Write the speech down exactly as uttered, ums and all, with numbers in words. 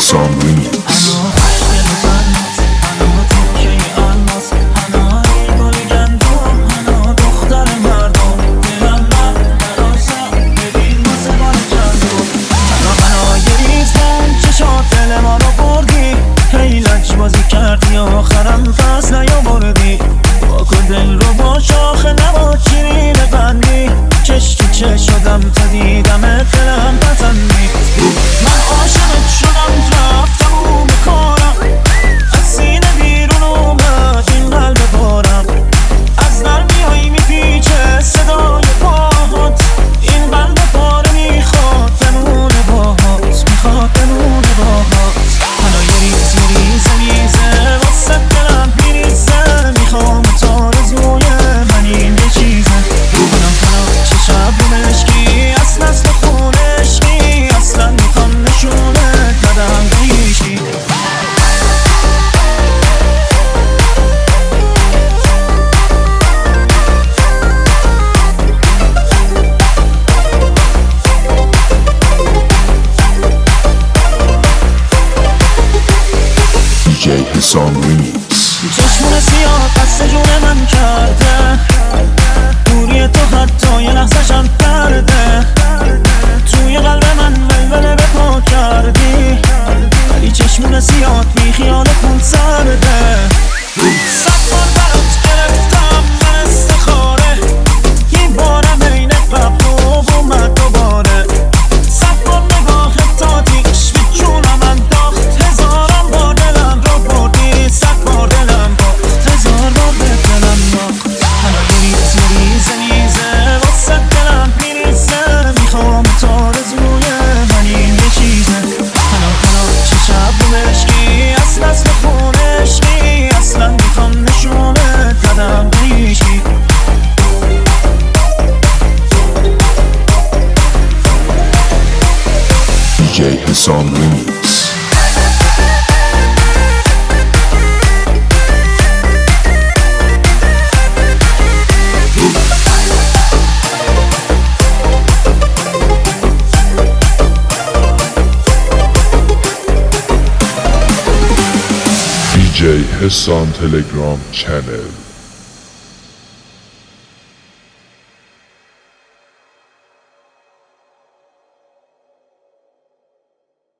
حسام ریمیکس. کردی آخرم فصل نیاوردی با دل رو با شاخ نبا چیری ببندی چش تو چش شدم تا دیدم دلم بزندی. من عاشقت شدم رفتم و بکارم از سینه بیرون اومد این قلب بارم از در میایی میپیچه صدای پاهات این قلب پاره میخواد بمونه باهات میخواد بمونه باهات. حالا یه ریز یه ریز میزه واسه دلم میریزه میخوام تا رزوی من این یه چیزه کنم فنا چه شب رو مشکی اصل اصل خونشکی اصلا میخوام نشونه دادم بیشی. دیجی حسام ریمیکس. چشمون سیاه قصد جون من کرده دوری تو حتی یه لحظه‌شم کرده توی قلب من ولوله به پا کردی ولی چشمون سیاه بی خیال خون سرده. صد بار برات گرفتم من استخاره یه بارم این قبل و اومد دوباره صد بار نگاهت تا دیگش به جونم انداخت هزارم بار دلم رو بردی صد بار دلم باخت هزار بار به دلم باخت. حالا یه ریز یه ریزه میزه واسه دلم میریزه میخوام تا رزوی من این یه چیزه حالا حالا چه شب رو مشکی اصل اصل خونشکی اصلا میخوام نشونه دادم بیشی. دیجی حسام ریمیکس. دیجی حسام تلگرام چنل.